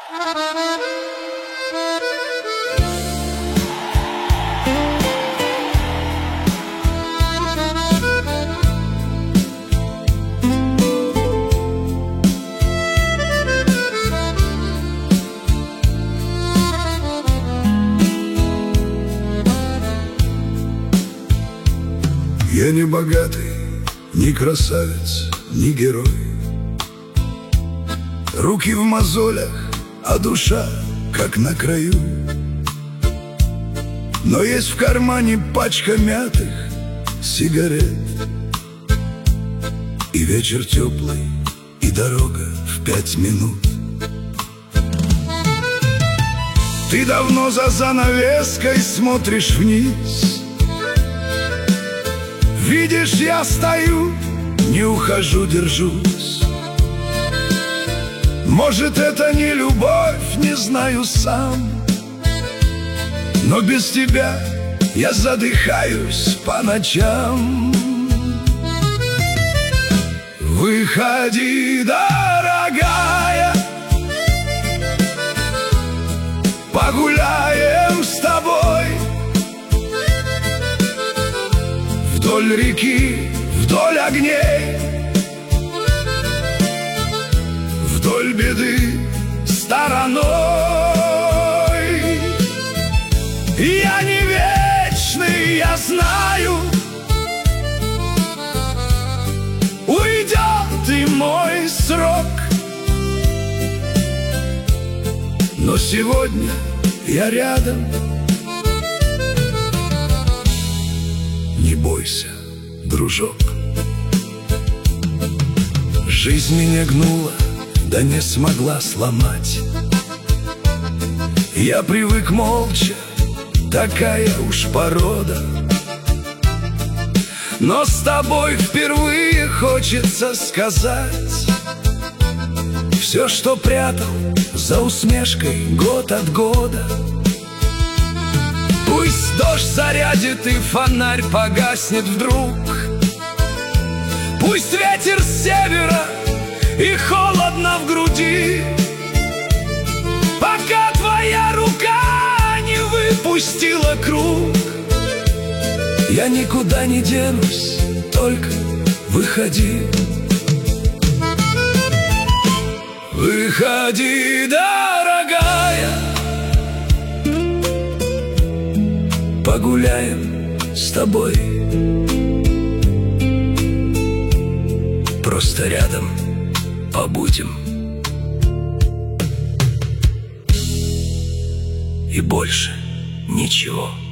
Я не богатый, ни красавец, ни герой. Руки в мозолях, а душа как на краю. Но есть в кармане пачка мятых сигарет, и вечер теплый, и дорога в 5 минут. Ты давно за занавеской смотришь вниз. Видишь, я стою, не ухожу, держусь. Может, это не любовь, не знаю сам, но без тебя я задыхаюсь по ночам. Выходи, дорогая, погуляем с тобой вдоль реки, вдоль огней, вдоль беды стороной. Я не вечный, я знаю, уйдет и мой срок, но сегодня я рядом. Не бойся, дружок. Жизнь меня гнула, да не смогла сломать. Я привык молча, такая уж порода. Но с тобой впервые хочется сказать все, что прятал за усмешкой год от года. Пусть дождь зарядит и фонарь погаснет вдруг, пусть ветер с севера и холодно в груди, пока твоя рука не выпустила круг. Я никуда не денусь, только выходи. Выходи, дорогая, погуляем с тобой, просто рядом побудем, и больше ничего.